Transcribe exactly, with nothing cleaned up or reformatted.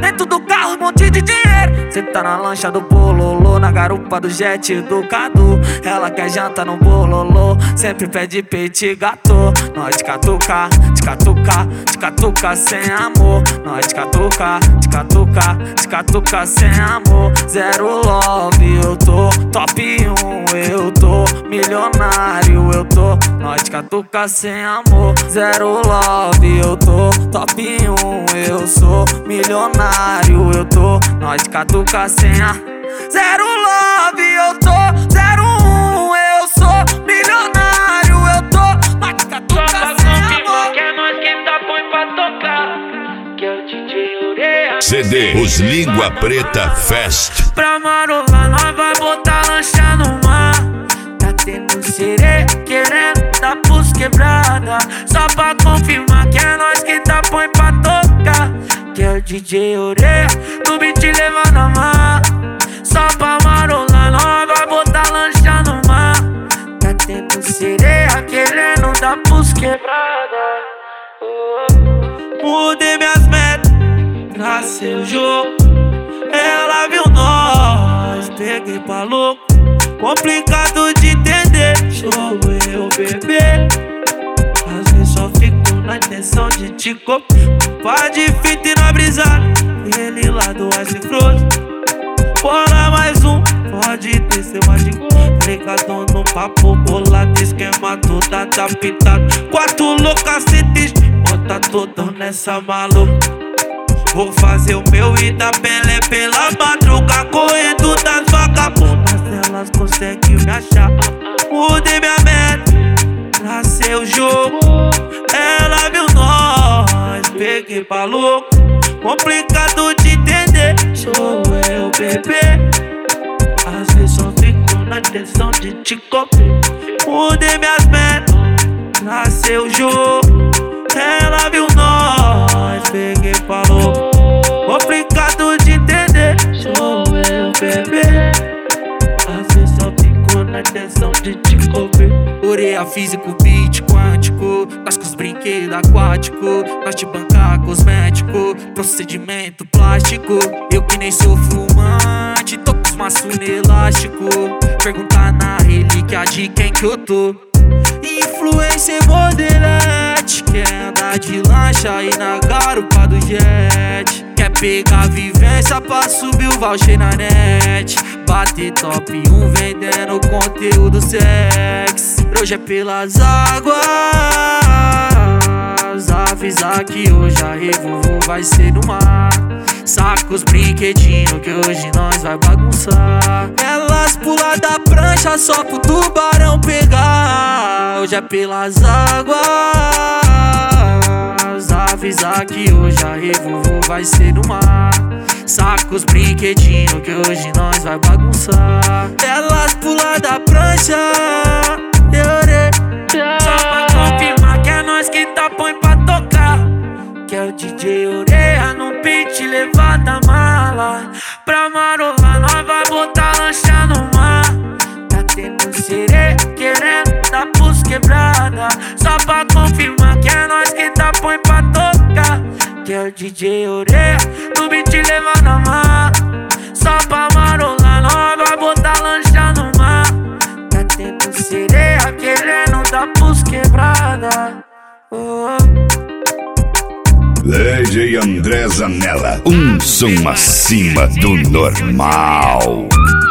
dentro do carro um monte de dinheiro. Cê tá na lancha do bololô, na garupa do jet do Cadu. Ela quer janta no bololô, sempre pede peito gato. Nós de catuca, de catuca, de catuca sem amor. Nós de catuca, de catuca, de catuca sem amor. Zero love, eu tô top um, eu tô milionário, eu tô. Nós de catuca sem amor. Zero love, eu tô top um, eu sou milionário, eu tô. Nós de catuca sem a zero love, eu tô zero um, eu sou milionário, eu tô. Nós de catuca sem amor. Que é nós que tá põe pra tocar, que é o D J Ureia. C D Os Língua Preta Fest. Pra marolar nós vai botar lancha no mar. Tá tendo sereia querendo dar pros quebrada, só pra confirmar que é nós que tá põe pra tocar, que é o D J Ureia, no beat levando a mar. Só pra marolar nós vai botar lancha no mar. Tá tendo sereia querendo dar pros quebrada. Mudei minhas metas, tracei o jogo. Ela viu nós, peguei pra louco. Complicado de entender, sou eu, bebê. Às vezes só fico na intenção de te copiar. Pá de fita e na brisada, ele lá do Ice Frozen. Bola mais um, pode descer mais de ligadão no papo bolado, esquema todo adaptado. Quatro loucacetes, bota toda nessa maluca. Vou fazer o meu e dar Pelé pela madruga, correndo das vagabundas, elas conseguem me achar. Mudei minha meta, tracei o jogo. Ela viu nós, peguei pra louco. Complicado de entender, sou eu, bebê. Às vezes só fico na intenção de te copiar. Mudei minhas metas, tracei o jogo. Ela viu nós, peguei pra louco. Complicado de entender, sou eu, bebê. Às vezes só fico na intenção de te copiar. Ureia físico, beat quântico, nós com os brinquedos aquáticos, nós te bancar cosmético, procedimento plástico. Eu que nem sou fumante, tô com os maços elástico. Perguntar na relíquia de quem que eu tô. Influência modelete, quer andar de lancha e na garupa do jet. Quer pegar vivência pra subir o voucher na net. Bater top um vendendo conteúdo sexy. Hoje é pelas águas, avisar que hoje a revolvo vai ser no mar. Saca os brinquedinhos que hoje nós vai bagunçar. Elas pulam da prancha só pro tubarão pegar. Hoje é pelas águas, avisar que hoje a revolvo vai ser no mar. Saca os brinquedinhos que hoje nós vai bagunçar. Elas pulam da prancha, só pra confirmar que é nós que tá põe pra tocar, que é o D J Ureia no beat levada mala. Pra marolar nós vai botar lancha no mar. Tá tendo sereia querendo dar pros quebrada, só pra confirmar que é nós que tá põe pra tocar, que é o D J Ureia no beat levando a mar. Só pra marolar nós vai botar lancha no mar. Tá tendo sereia querendo dar pros quebrada. Oh. D J André Zanella, um som acima do normal.